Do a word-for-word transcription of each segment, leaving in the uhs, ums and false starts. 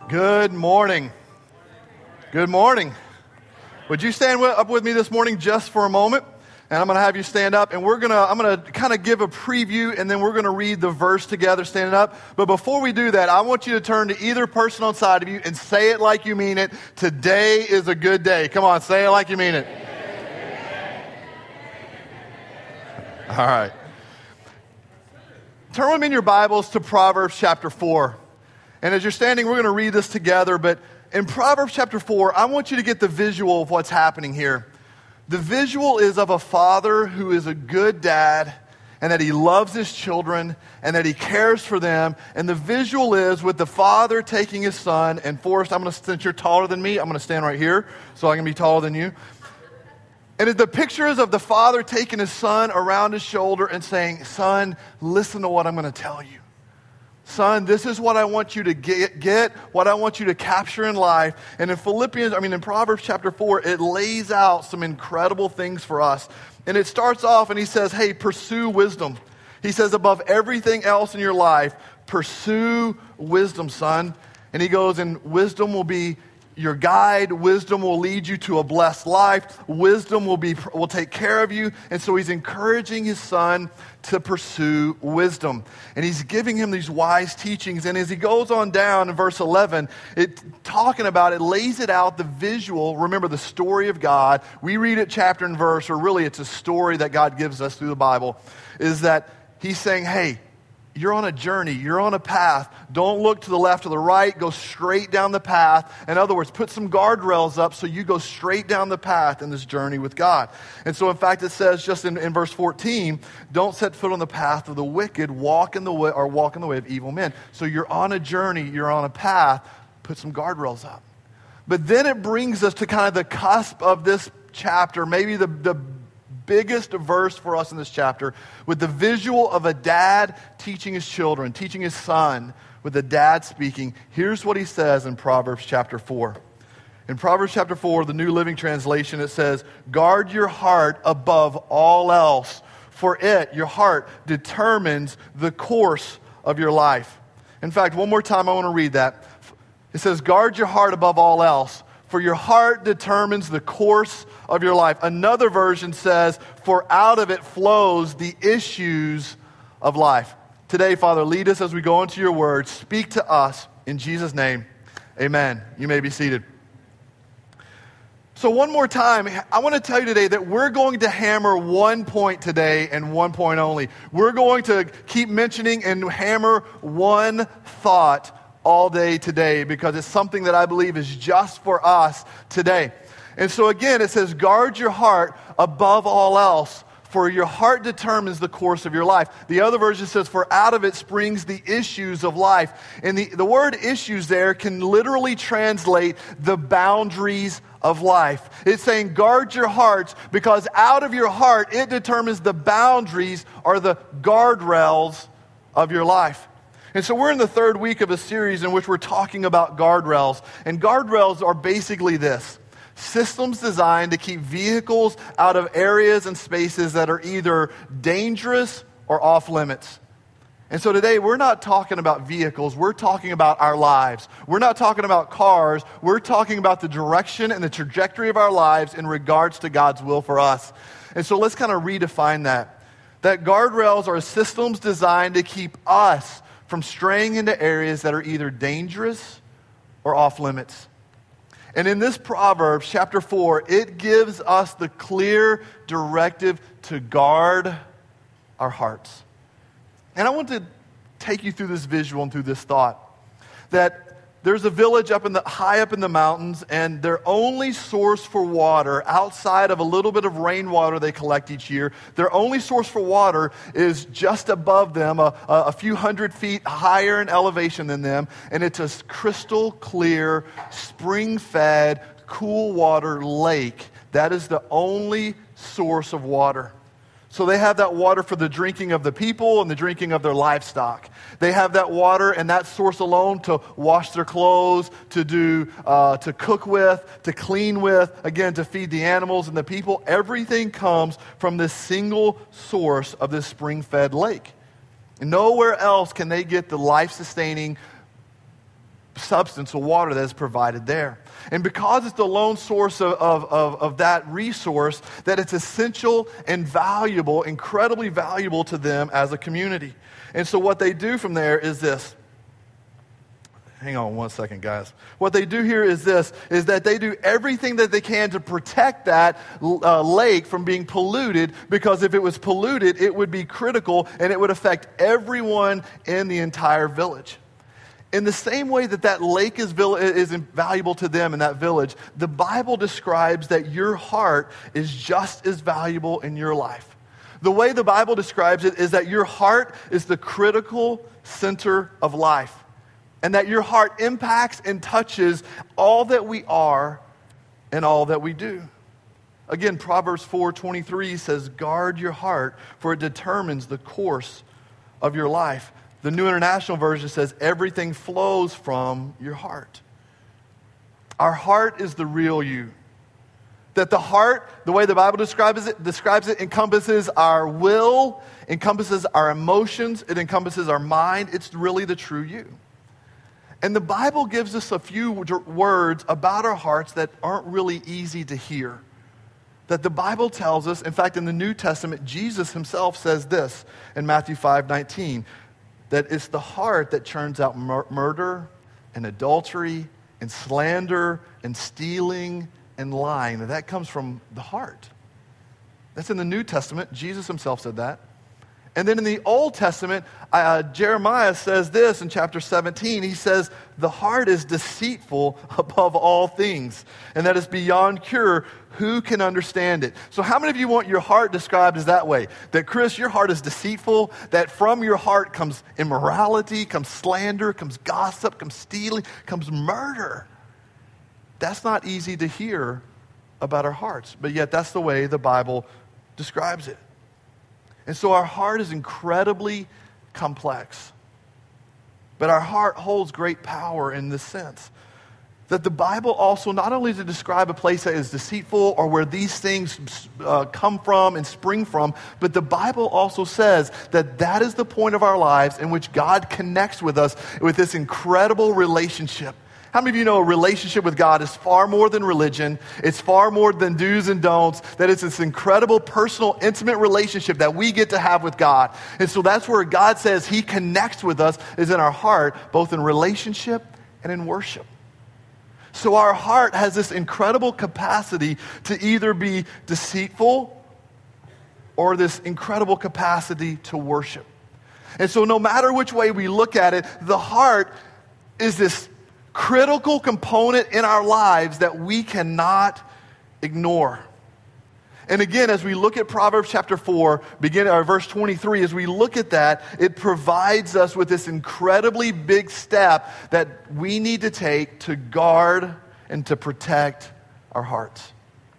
Good morning. Good morning. Would you stand wi- up with me this morning just for a moment? And I'm going to have you stand up, and we're going to, I'm going to kind of give a preview, and then we're going to read the verse together standing up. But before we do that, I want you to turn to either person on side of you and say it like you mean it. Today is a good day. Come on, say it like you mean it. All right. Turn with me in your Bibles to Proverbs chapter four. And as you're standing, we're going to read this together. But in Proverbs chapter four, I want you to get the visual of what's happening here. The visual is of a father who is a good dad, and that he loves his children, and that he cares for them. And the visual is with the father taking his son. And Forrest, I'm going to, since you're taller than me, I'm going to stand right here, so I can be taller than you. And the picture is of the father taking his son around his shoulder and saying, "Son, listen to what I'm going to tell you. Son, this is what I want you to get, get, what I want you to capture in life." And in Philippians, I mean in Proverbs chapter four, it lays out some incredible things for us. And it starts off and he says, hey, pursue wisdom. He says, above everything else in your life, pursue wisdom, son. And he goes, and wisdom will be your guide. Wisdom will lead you to a blessed life. Wisdom will be will take care of you. And so he's encouraging his son to pursue wisdom. And he's giving him these wise teachings. And as he goes on down in verse eleven, it talking about it, lays it out, the visual. Remember the story of God. We read it chapter and verse, or really it's a story that God gives us through the Bible, is that he's saying, hey, you're on a journey. You're on a path. Don't look to the left or the right. Go straight down the path. In other words, put some guardrails up so you go straight down the path in this journey with God. And so, in fact, it says just in, in verse fourteen, don't set foot on the path of the wicked. Walk in the way, or walk in the way of evil men. So you're on a journey. You're on a path. Put some guardrails up. But then it brings us to kind of the cusp of this chapter, maybe the the biggest verse for us in this chapter, with the visual of a dad teaching his children, teaching his son, with the dad speaking. Here's what he says in Proverbs chapter four. In Proverbs chapter four, the New Living Translation, it says, guard your heart above all else, for it, your heart, determines the course of your life. In fact, one more time I want to read that. It says, guard your heart above all else, for your heart determines the course of your life. Another version says, for out of it flows the issues of life. Today, Father, lead us as we go into your word. Speak to us in Jesus' name. Amen. You may be seated. So one more time, I want to tell you today that we're going to hammer one point today and one point only. We're going to keep mentioning and hammer one thought all day today, because it's something that I believe is just for us today. And so again, it says, guard your heart above all else, for your heart determines the course of your life. The other version says, for out of it springs the issues of life. And the, the word issues there can literally translate the boundaries of life. It's saying, guard your hearts, because out of your heart, it determines the boundaries or the guardrails of your life. And so we're in the third week of a series in which we're talking about guardrails. And guardrails are basically this: systems designed to keep vehicles out of areas and spaces that are either dangerous or off limits. And so today we're not talking about vehicles, we're talking about our lives. We're not talking about cars, we're talking about the direction and the trajectory of our lives in regards to God's will for us. And so let's kind of redefine that. That guardrails are systems designed to keep us from straying into areas that are either dangerous or off limits. And in this Proverbs chapter four, it gives us the clear directive to guard our hearts. And I want to take you through this visual and through this thought, that there's a village up in the high up in the mountains, and their only source for water, outside of a little bit of rainwater they collect each year, their only source for water is just above them, a, a few hundred feet higher in elevation than them, and it's a crystal clear, spring-fed, cool water lake. That is the only source of water. So they have that water for the drinking of the people and the drinking of their livestock. They have that water and that source alone to wash their clothes, to do, uh, to cook with, to clean with, again, to feed the animals and the people. Everything comes from this single source of this spring-fed lake. And nowhere else can they get the life-sustaining substance, the water that is provided there. And because it's the lone source of, of, of, of that resource, that it's essential and valuable, incredibly valuable to them as a community. And so what they do from there is this. Hang on one second, guys. What they do here is this, is that they do everything that they can to protect that uh, lake from being polluted, because if it was polluted, it would be critical and it would affect everyone in the entire village. In the same way that that lake is, is valuable to them in that village, the Bible describes that your heart is just as valuable in your life. The way the Bible describes it is that your heart is the critical center of life, and that your heart impacts and touches all that we are and all that we do. Again, Proverbs four twenty-three says, guard your heart, for it determines the course of your life. The New International Version says, everything flows from your heart. Our heart is the real you. That the heart, the way the Bible describes it, describes it, encompasses our will, encompasses our emotions, it encompasses our mind. It's really the true you. And the Bible gives us a few words about our hearts that aren't really easy to hear. That the Bible tells us, in fact, in the New Testament, Jesus himself says this in Matthew five nineteen, that it's the heart that churns out mur- murder and adultery and slander and stealing and lying. That comes from the heart. That's in the New Testament. Jesus himself said that. And then in the Old Testament, uh, Jeremiah says this in chapter seventeen. He says, the heart is deceitful above all things, and that is beyond cure. Who can understand it? So how many of you want your heart described as that way? That, Chris, your heart is deceitful, that from your heart comes immorality, comes slander, comes gossip, comes stealing, comes murder. That's not easy to hear about our hearts, but yet that's the way the Bible describes it. And so our heart is incredibly complex. But our heart holds great power in this sense. That the Bible also, not only to describe a place that is deceitful or where these things uh, come from and spring from, but the Bible also says that that is the point of our lives in which God connects with us with this incredible relationship. How many of you know a relationship with God is far more than religion? It's far more than do's and don'ts. That it's this incredible, personal, intimate relationship that we get to have with God. And so that's where God says he connects with us, is in our heart, both in relationship and in worship. So our heart has this incredible capacity to either be deceitful or this incredible capacity to worship. And so no matter which way we look at it, the heart is this critical component in our lives that we cannot ignore. And again, as we look at Proverbs chapter four, beginning or verse twenty-three, as we look at that, it provides us with this incredibly big step that we need to take to guard and to protect our hearts.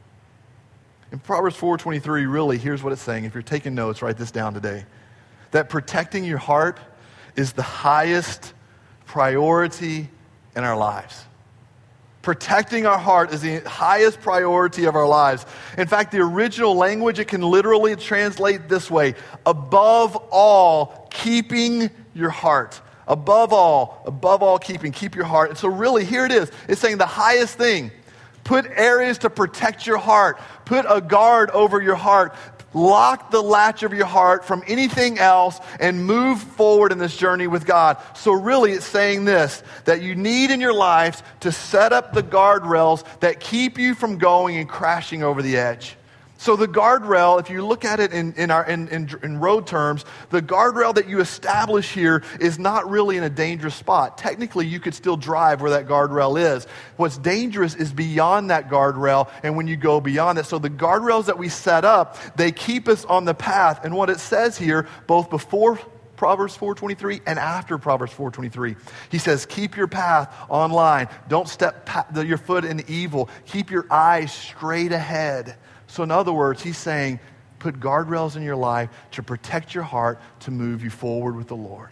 In Proverbs four twenty-three, really, here's what it's saying. If you're taking notes, write this down today. That protecting your heart is the highest priority in our lives. Protecting our heart is the highest priority of our lives. In fact, the original language, it can literally translate this way: above all, keeping your heart. Above all, above all, keeping, keep your heart. And so really, here it is. It's saying the highest thing. Put areas to protect your heart. Put a guard over your heart. Lock the latch of your heart from anything else and move forward in this journey with God. So really it's saying this, that you need in your life to set up the guardrails that keep you from going and crashing over the edge. So the guardrail, if you look at it in, in, our, in, in, in road terms, the guardrail that you establish here is not really in a dangerous spot. Technically, you could still drive where that guardrail is. What's dangerous is beyond that guardrail and when you go beyond it. So the guardrails that we set up, they keep us on the path. And what it says here, both before Proverbs four twenty-three and after Proverbs four twenty-three, he says, keep your path online. Don't step pa- your foot in evil. Keep your eyes straight ahead. So in other words, he's saying, put guardrails in your life to protect your heart, to move you forward with the Lord.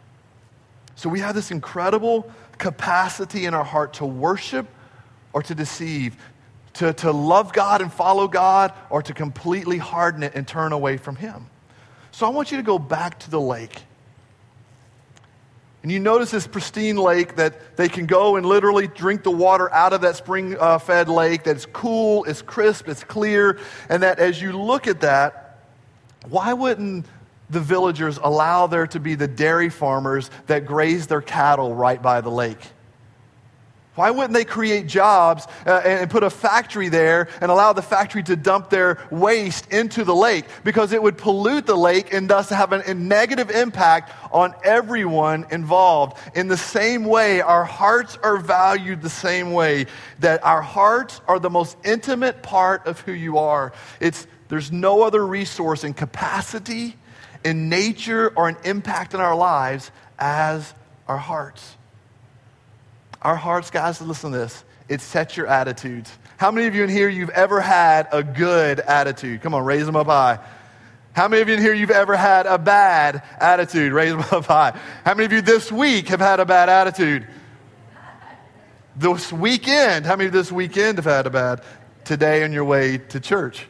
So we have this incredible capacity in our heart to worship or to deceive, to, to love God and follow God, or to completely harden it and turn away from him. So I want you to go back to the lake. And you notice this pristine lake that they can go and literally drink the water out of that spring-fed lake that's cool, it's crisp, it's clear, and that as you look at that, why wouldn't the villagers allow there to be the dairy farmers that graze their cattle right by the lake? Why wouldn't they create jobs uh, and put a factory there and allow the factory to dump their waste into the lake? Because it would pollute the lake and thus have an, a negative impact on everyone involved. In the same way, our hearts are valued the same way, that our hearts are the most intimate part of who you are. It's, there's no other resource in capacity, in nature, or an impact in our lives as our hearts. Our hearts, guys, listen to this. It sets your attitudes. How many of you in here, you've ever had a good attitude? Come on, raise them up high. How many of you in here, you've ever had a bad attitude? Raise them up high. How many of you this week have had a bad attitude? This weekend, how many of you this weekend have had a bad? Today on your way to church.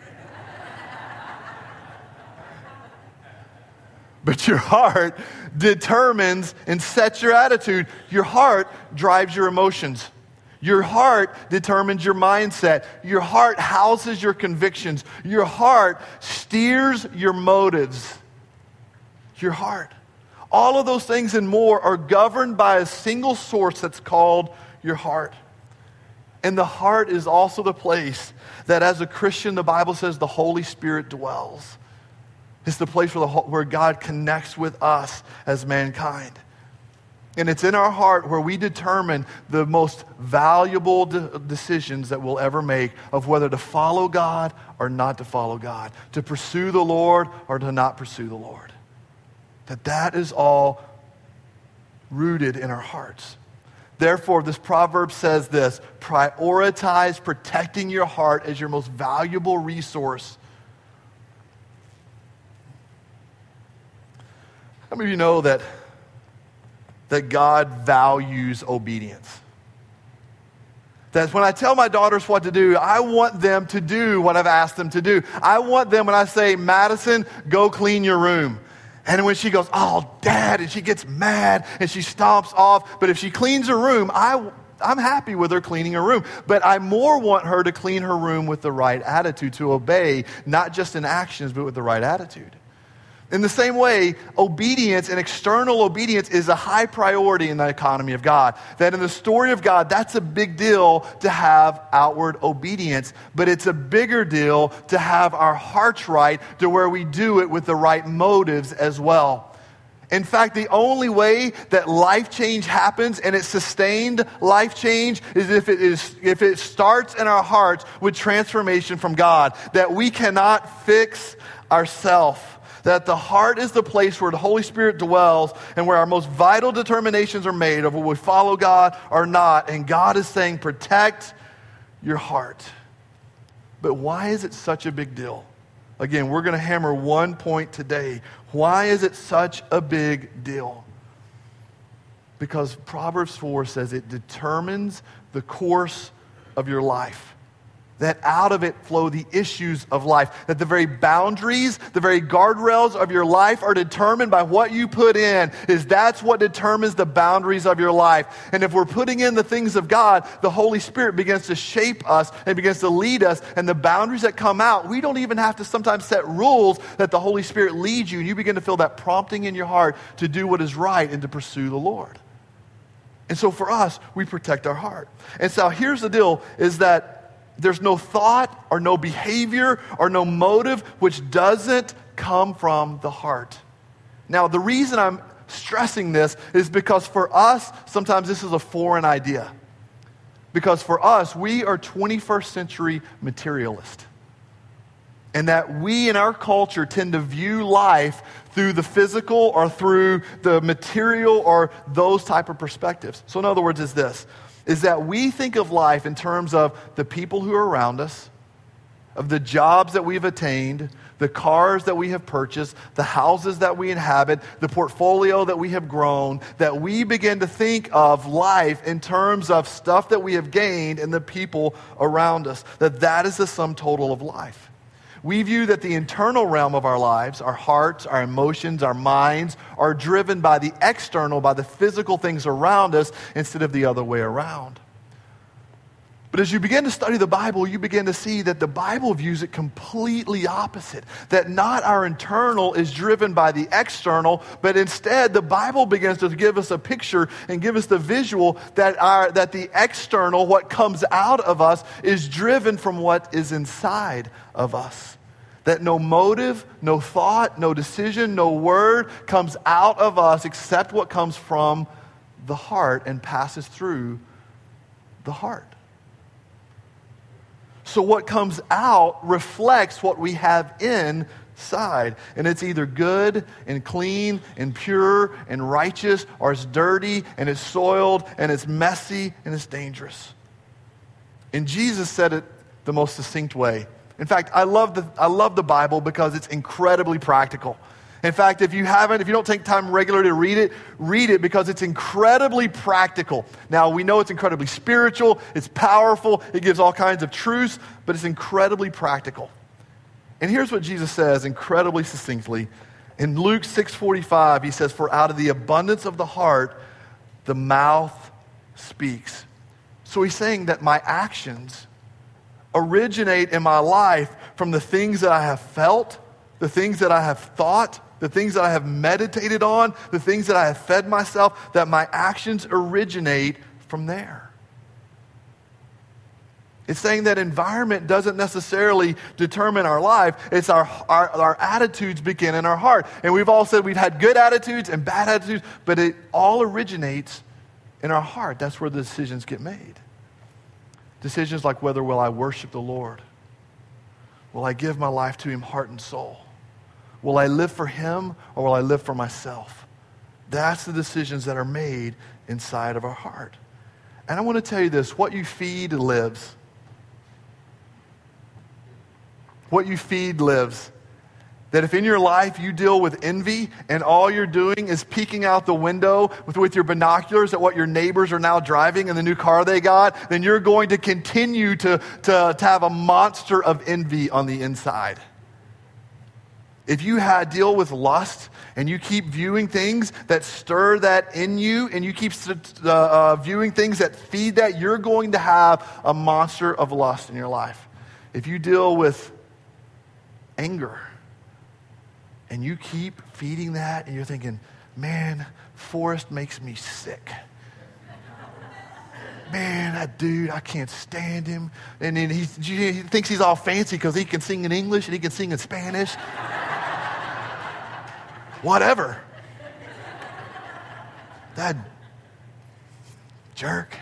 But your heart determines and sets your attitude. Your heart drives your emotions. Your heart determines your mindset. Your heart houses your convictions. Your heart steers your motives. Your heart. All of those things and more are governed by a single source that's called your heart. And the heart is also the place that as a Christian, the Bible says the Holy Spirit dwells. It's the place where, the, where God connects with us as mankind. And it's in our heart where we determine the most valuable de- decisions that we'll ever make of whether to follow God or not to follow God, to pursue the Lord or to not pursue the Lord. That that is all rooted in our hearts. Therefore, this proverb says this: prioritize protecting your heart as your most valuable resource. How many of you know that, that God values obedience? That when I tell my daughters what to do, I want them to do what I've asked them to do. I want them, when I say, Madison, go clean your room. And when she goes, oh, Dad, and she gets mad and she stomps off. But if she cleans her room, I, I'm happy with her cleaning her room. But I more want her to clean her room with the right attitude, to obey, not just in actions, but with the right attitude. In the same way, obedience and external obedience is a high priority in the economy of God. That in the story of God, that's a big deal to have outward obedience. But it's a bigger deal to have our hearts right, to where we do it with the right motives as well. In fact, the only way that life change happens, and it's sustained life change, is if it is if it starts in our hearts with transformation from God. That we cannot fix ourselves. That the heart is the place where the Holy Spirit dwells and where our most vital determinations are made of whether we follow God or not. And God is saying, protect your heart. But why is it such a big deal? Again, we're going to hammer one point today. Why is it such a big deal? Because Proverbs four says it determines the course of your life. That out of it flow the issues of life. That the very boundaries, the very guardrails of your life are determined by what you put in. Is that's what determines the boundaries of your life. And if we're putting in the things of God, the Holy Spirit begins to shape us and begins to lead us. And the boundaries that come out, we don't even have to sometimes set rules, that the Holy Spirit leads you. And you begin to feel that prompting in your heart to do what is right and to pursue the Lord. And so for us, we protect our heart. And so here's the deal, is that there's no thought or no behavior or no motive which doesn't come from the heart. Now, the reason I'm stressing this is because for us, sometimes this is a foreign idea. Because for us, we are twenty-first century materialists. And that we in our culture tend to view life through the physical or through the material or those type of perspectives. So in other words, is this. Is that we think of life in terms of the people who are around us, of the jobs that we've attained, the cars that we have purchased, the houses that we inhabit, the portfolio that we have grown, that we begin to think of life in terms of stuff that we have gained and the people around us, that that is the sum total of life. We view that the internal realm of our lives, our hearts, our emotions, our minds, are driven by the external, by the physical things around us, instead of the other way around. But as you begin to study the Bible, you begin to see that the Bible views it completely opposite. That not our internal is driven by the external, but instead the Bible begins to give us a picture and give us the visual that our that the external, what comes out of us, is driven from what is inside of us. That no motive, no thought, no decision, no word comes out of us except what comes from the heart and passes through the heart. So what comes out reflects what we have inside. And it's either good and clean and pure and righteous, or it's dirty and it's soiled and it's messy and it's dangerous. And Jesus said it the most succinct way. In fact, I love the, I love the Bible because it's incredibly practical. In fact, if you haven't, if you don't take time regularly to read it, read it because it's incredibly practical. Now, we know it's incredibly spiritual, it's powerful, it gives all kinds of truths, but it's incredibly practical. And here's what Jesus says incredibly succinctly. In Luke six forty-five, he says, "For out of the abundance of the heart, the mouth speaks." So he's saying that my actions originate in my life from the things that I have felt, the things that I have thought, the things that I have meditated on, the things that I have fed myself, that my actions originate from there. It's saying that environment doesn't necessarily determine our life. It's our, our, our attitudes begin in our heart. And we've all said we've had good attitudes and bad attitudes, but it all originates in our heart. That's where the decisions get made. Decisions like whether will I worship the Lord? Will I give my life to Him heart and soul? Will I live for Him or will I live for myself? That's the decisions that are made inside of our heart. And I want to tell you this, what you feed lives. What you feed lives. That if in your life you deal with envy and all you're doing is peeking out the window with, with your binoculars at what your neighbors are now driving in the new car they got, then you're going to continue to, to, to have a monster of envy on the inside. If you had deal with lust and you keep viewing things that stir that in you and you keep uh, uh, viewing things that feed that, you're going to have a monster of lust in your life. If you deal with anger and you keep feeding that and you're thinking, man, Forrest makes me sick. Man, that dude, I can't stand him. And then he's, he thinks he's all fancy because he can sing in English and he can sing in Spanish. Whatever. That jerk.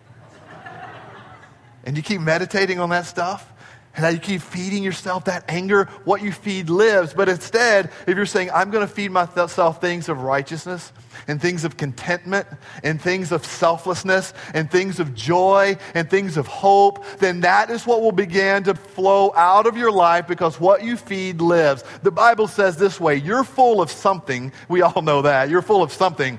And you keep meditating on that stuff. And how you keep feeding yourself that anger, what you feed lives. But instead, if you're saying, I'm going to feed myself things of righteousness and things of contentment and things of selflessness and things of joy and things of hope, then that is what will begin to flow out of your life because what you feed lives. The Bible says this way, you're full of something. We all know that. You're full of something.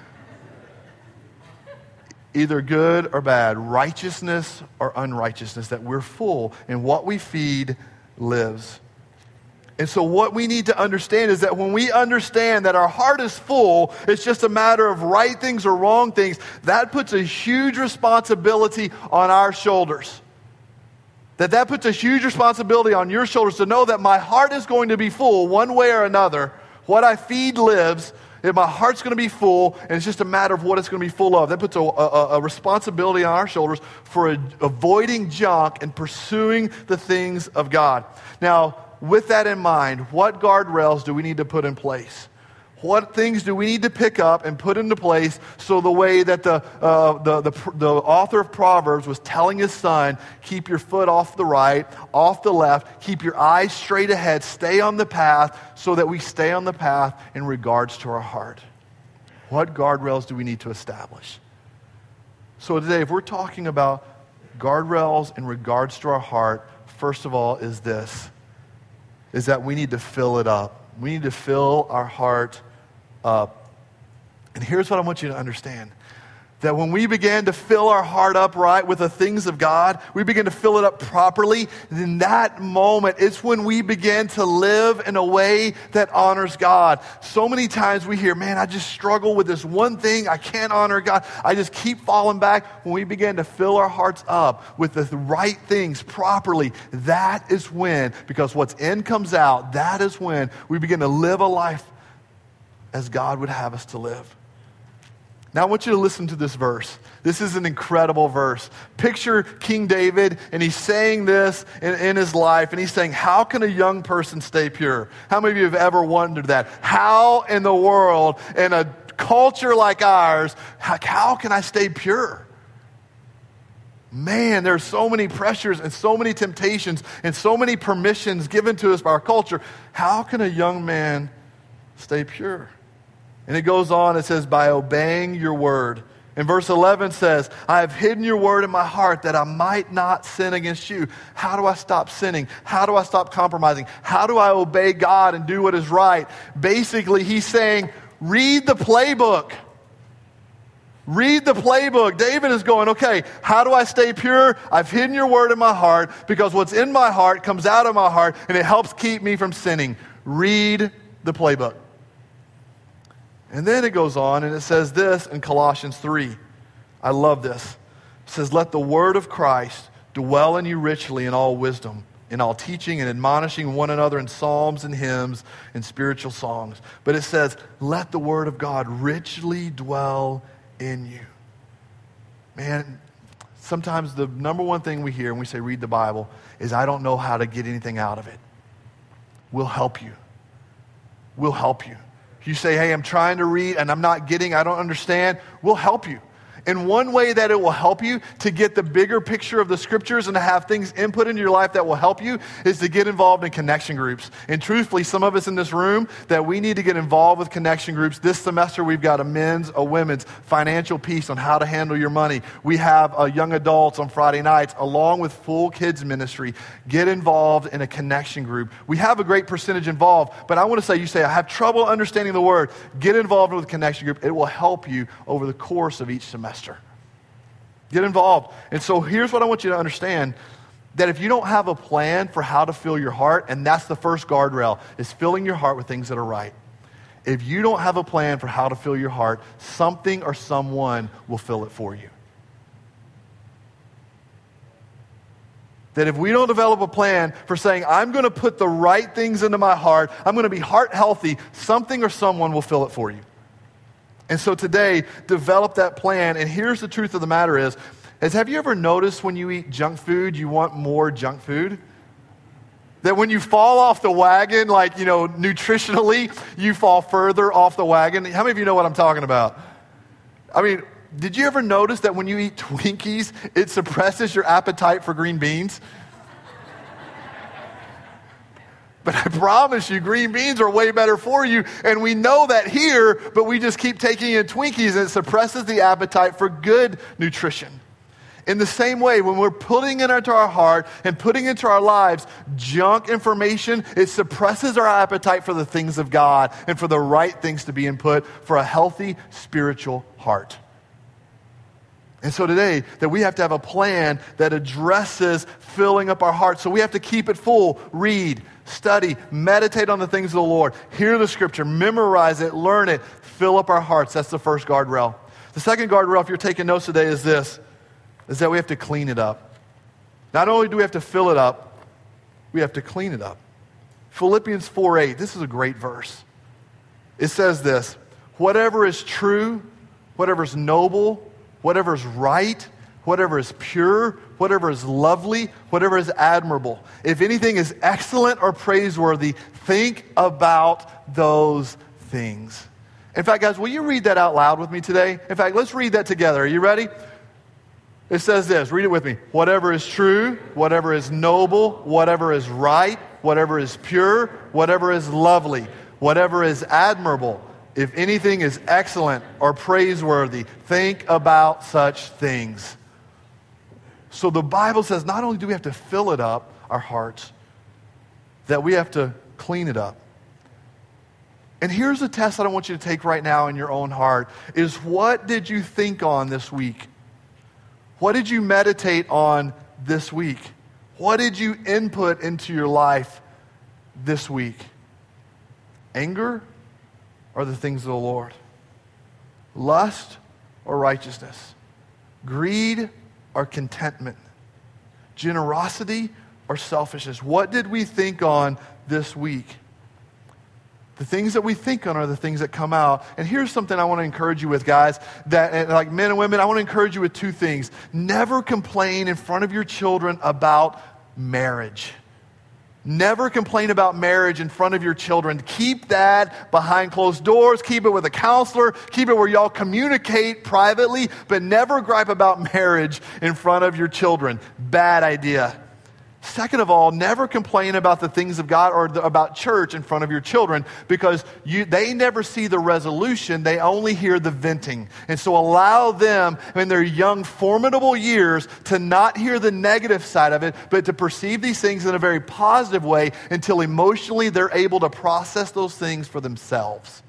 Either good or bad, righteousness or unrighteousness, that we're full, and what we feed lives. And so what we need to understand is that when we understand that our heart is full, it's just a matter of right things or wrong things, that puts a huge responsibility on our shoulders. That that puts a huge responsibility on your shoulders to know that my heart is going to be full one way or another. What I feed lives. If my heart's going to be full, and it's just a matter of what it's going to be full of. That puts a, a, a responsibility on our shoulders for a, avoiding junk and pursuing the things of God. Now, with that in mind, what guardrails do we need to put in place? What things do we need to pick up and put into place so the way that the, uh, the, the, the author of Proverbs was telling his son, keep your foot off the right, off the left, keep your eyes straight ahead, stay on the path so that we stay on the path in regards to our heart. What guardrails do we need to establish? So today, if we're talking about guardrails in regards to our heart, first of all is this, is that we need to fill it up. We need to fill our heart up. And here's what I want you to understand. That when we begin to fill our heart up right with the things of God, we begin to fill it up properly, in that moment, it's when we begin to live in a way that honors God. So many times we hear, man, I just struggle with this one thing. I can't honor God. I just keep falling back. When we begin to fill our hearts up with the right things properly, that is when, because what's in comes out, that is when we begin to live a life as God would have us to live. Now I want you to listen to this verse. This is an incredible verse. Picture King David, and he's saying this in, in his life, and he's saying, how can a young person stay pure? How many of you have ever wondered that? How in the world, in a culture like ours, how, how can I stay pure? Man, there's so many pressures and so many temptations and so many permissions given to us by our culture. How can a young man stay pure? And it goes on, it says, by obeying your word. And verse eleven says, I have hidden your word in my heart that I might not sin against you. How do I stop sinning? How do I stop compromising? How do I obey God and do what is right? Basically, he's saying, read the playbook. Read the playbook. David is going, okay, how do I stay pure? I've hidden your word in my heart because what's in my heart comes out of my heart and it helps keep me from sinning. Read the playbook. And then it goes on and it says this in Colossians three. I love this. It says, let the word of Christ dwell in you richly in all wisdom, in all teaching and admonishing one another in psalms and hymns and spiritual songs. But it says, let the word of God richly dwell in you. Man, sometimes the number one thing we hear when we say read the Bible is, I don't know how to get anything out of it. We'll help you. We'll help you. If you say, hey, I'm trying to read and I'm not getting, I don't understand, we'll help you. And one way that it will help you to get the bigger picture of the scriptures and to have things input into your life that will help you is to get involved in connection groups. And truthfully, some of us in this room, that we need to get involved with connection groups. This semester, we've got a men's, a women's, financial piece on how to handle your money. We have a young adults on Friday nights, along with full kids ministry. Get involved in a connection group. We have a great percentage involved, but I want to say, you say, I have trouble understanding the word. Get involved with a connection group. It will help you over the course of each semester. Get involved. And so here's what I want you to understand, that if you don't have a plan for how to fill your heart, and that's the first guardrail, is filling your heart with things that are right. If you don't have a plan for how to fill your heart, something or someone will fill it for you. That if we don't develop a plan for saying, I'm going to put the right things into my heart, I'm going to be heart healthy, something or someone will fill it for you. And so today, develop that plan. And here's the truth of the matter is, is have you ever noticed when you eat junk food, you want more junk food? That when you fall off the wagon, like, you know, nutritionally, you fall further off the wagon. How many of you know what I'm talking about? I mean, did you ever notice that when you eat Twinkies, it suppresses your appetite for green beans? But I promise you, green beans are way better for you. And we know that here, but we just keep taking in Twinkies and it suppresses the appetite for good nutrition. In the same way, when we're putting it into our heart and putting into our lives junk information, it suppresses our appetite for the things of God and for the right things to be input for a healthy spiritual heart. And so today, that we have to have a plan that addresses filling up our hearts. So we have to keep it full. Read, study, meditate on the things of the Lord. Hear the scripture, memorize it, learn it, fill up our hearts. That's the first guardrail. The second guardrail, if you're taking notes today, is this, is that we have to clean it up. Not only do we have to fill it up, we have to clean it up. Philippians four eight, this is a great verse. It says this, whatever is true, whatever is noble, whatever is right, whatever is pure, whatever is lovely, whatever is admirable. If anything is excellent or praiseworthy, think about those things. In fact, guys, will you read that out loud with me today? In fact, let's read that together. Are you ready? It says this, read it with me. Whatever is true, whatever is noble, whatever is right, whatever is pure, whatever is lovely, whatever is admirable. If anything is excellent or praiseworthy, think about such things. So the Bible says not only do we have to fill it up, our hearts, that we have to clean it up. And here's a test that I want you to take right now in your own heart, is what did you think on this week? What did you meditate on this week? What did you input into your life this week? Anger or the things of the Lord? Lust or righteousness? Greed or contentment? Generosity or selfishness? What did we think on this week? The things that we think on are the things that come out. And here's something I want to encourage you with, guys. That, and like men and women, I want to encourage you with two things. Never complain in front of your children about marriage. Never complain about marriage in front of your children. Keep that behind closed doors. Keep it with a counselor. Keep it where y'all communicate privately, but never gripe about marriage in front of your children. Bad idea. Second of all, never complain about the things of God or the, about church in front of your children, because you, they never see the resolution. They only hear the venting. And so allow them in their young, formidable years to not hear the negative side of it, but to perceive these things in a very positive way until emotionally they're able to process those things for themselves.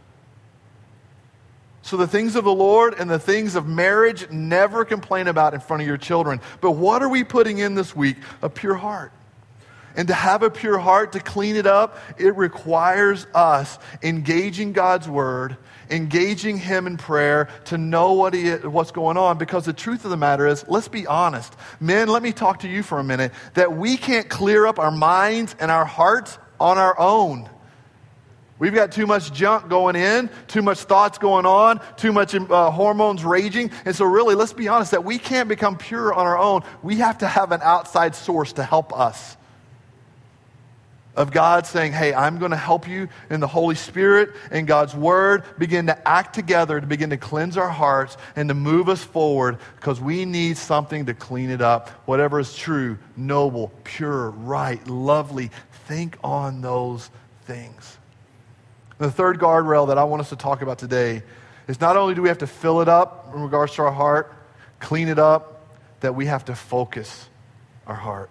So the things of the Lord and the things of marriage, never complain about in front of your children. But what are we putting in this week? A pure heart. And to have a pure heart, to clean it up, it requires us engaging God's word, engaging him in prayer to know what he is, what's going on. Because the truth of the matter is, let's be honest. Men, let me talk to you for a minute, that we can't clear up our minds and our hearts on our own. We've got too much junk going in, too much thoughts going on, too much uh, hormones raging. And so really, let's be honest, that we can't become pure on our own. We have to have an outside source to help us. Of God saying, hey, I'm going to help you in the Holy Spirit and God's word begin to act together to begin to cleanse our hearts and to move us forward, because we need something to clean it up. Whatever is true, noble, pure, right, lovely, think on those things. The third guardrail that I want us to talk about today is not only do we have to fill it up in regards to our heart, clean it up, that we have to focus our heart.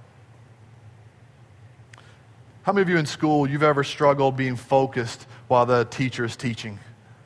How many of you in school, you've ever struggled being focused while the teacher is teaching?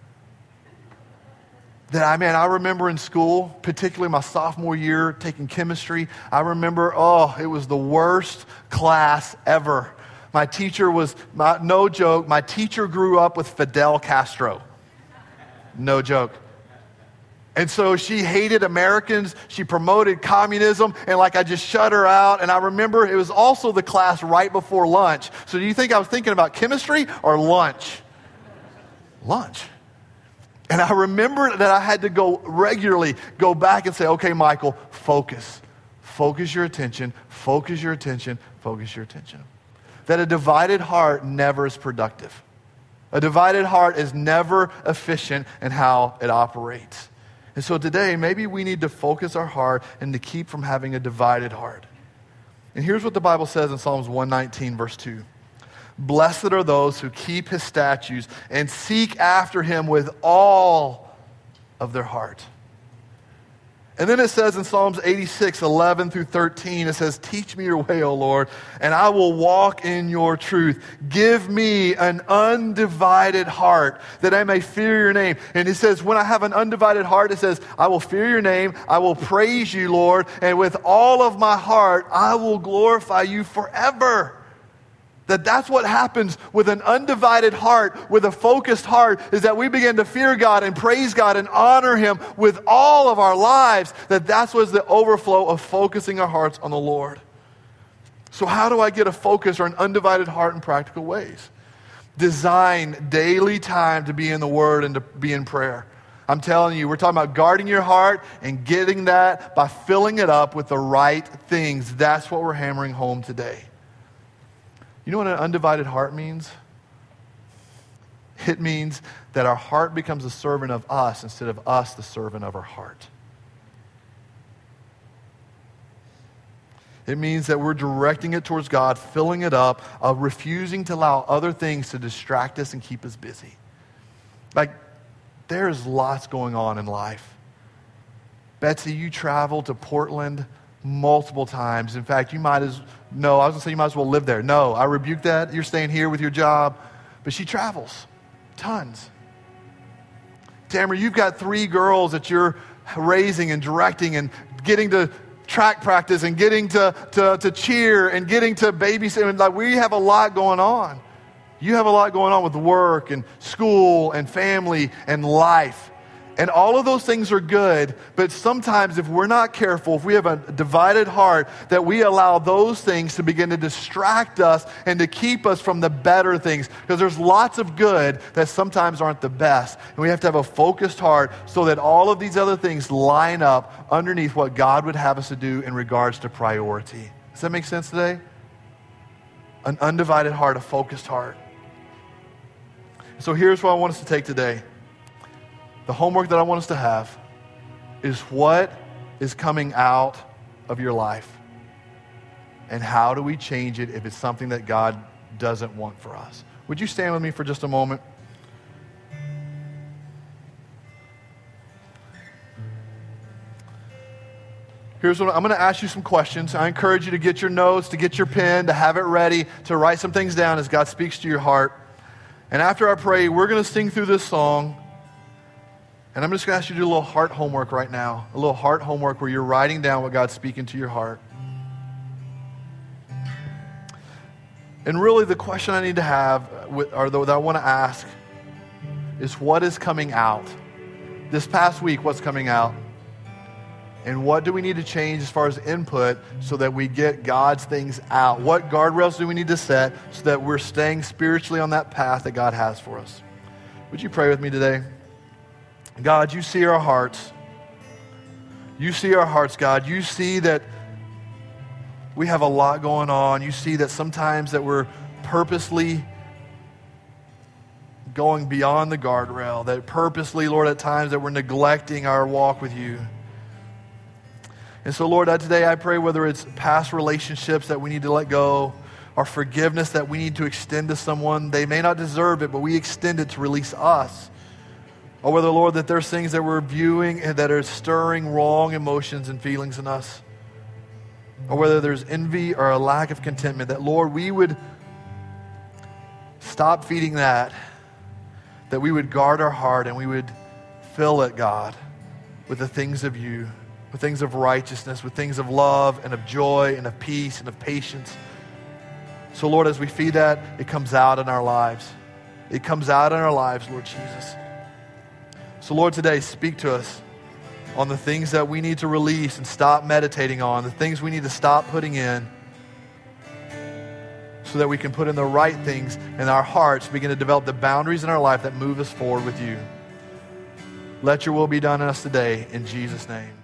That I mean, I remember in school, particularly my sophomore year, taking chemistry. I remember, oh, it was the worst class ever. My teacher was, my, no joke, my teacher grew up with Fidel Castro. No joke. And so she hated Americans. She promoted communism. And like I just shut her out. And I remember it was also the class right before lunch. So do you think I was thinking about chemistry or lunch? Lunch. And I remember that I had to go regularly go back and say, okay, Michael, focus. Focus your attention. Focus your attention. Focus your attention. That a divided heart never is productive. A divided heart is never efficient in how it operates. And so today, maybe we need to focus our heart and to keep from having a divided heart. And here's what the Bible says in Psalms one nineteen, verse two. Blessed are those who keep his statutes and seek after him with all of their heart. And then it says in Psalms eighty-six, eleven through thirteen, it says, teach me your way, O Lord, and I will walk in your truth. Give me an undivided heart that I may fear your name. And it says, when I have an undivided heart, it says, I will fear your name. I will praise you, Lord. And with all of my heart, I will glorify you forever. That that's what happens with an undivided heart, with a focused heart, is that we begin to fear God and praise God and honor him with all of our lives. That that's what's the overflow of focusing our hearts on the Lord. So how do I get a focus or an undivided heart in practical ways? Design daily time to be in the Word and to be in prayer. I'm telling you, we're talking about guarding your heart and getting that by filling it up with the right things. That's what we're hammering home today. You know what an undivided heart means? It means that our heart becomes a servant of us instead of us the servant of our heart. It means that we're directing it towards God, filling it up, uh, refusing to allow other things to distract us and keep us busy. Like, there's lots going on in life. Betsy, you traveled to Portland multiple times. In fact, you might as, no, I was going to say you might as well live there. No, I rebuke that. You're staying here with your job. But she travels Tons. Tamara, you've got three girls that you're raising and directing and getting to track practice and getting to, to, to cheer and getting to babysit. Like, we have a lot going on. You have a lot going on with work and school and family and life. And all of those things are good, but sometimes if we're not careful, if we have a divided heart, that we allow those things to begin to distract us and to keep us from the better things. Because there's lots of good that sometimes aren't the best. And we have to have a focused heart so that all of these other things line up underneath what God would have us to do in regards to priority. Does that make sense today? An undivided heart, a focused heart. So here's what I want us to take today. The homework that I want us to have is what is coming out of your life, and how do we change it if it's something that God doesn't want for us. Would you stand with me for just a moment? Here's what I'm going to ask you some questions. I encourage you to get your notes, to get your pen, to have it ready, to write some things down as God speaks to your heart. And after I pray, we're going to sing through this song. And I'm just going to ask you to do a little heart homework right now. A little heart homework where you're writing down what God's speaking to your heart. And really the question I need to have, or that I want to ask, is what is coming out? This past week, what's coming out? And what do we need to change as far as input so that we get God's things out? What guardrails do we need to set so that we're staying spiritually on that path that God has for us? Would you pray with me today? God, you see our hearts. You see our hearts, God. You see that we have a lot going on. You see that sometimes that we're purposely going beyond the guardrail, that purposely, Lord, at times that we're neglecting our walk with you. And so, Lord, today I pray whether it's past relationships that we need to let go, or forgiveness that we need to extend to someone. They may not deserve it, but we extend it to release us. Or whether, Lord, that there's things that we're viewing and that are stirring wrong emotions and feelings in us. Or whether there's envy or a lack of contentment, that, Lord, we would stop feeding that, that we would guard our heart and we would fill it, God, with the things of you, with things of righteousness, with things of love and of joy and of peace and of patience. So, Lord, as we feed that, it comes out in our lives. It comes out in our lives, Lord Jesus. So, Lord, today, speak to us on the things that we need to release and stop meditating on, the things we need to stop putting in, so that we can put in the right things and our hearts begin to develop the boundaries in our life that move us forward with you. Let your will be done in us today, in Jesus' name.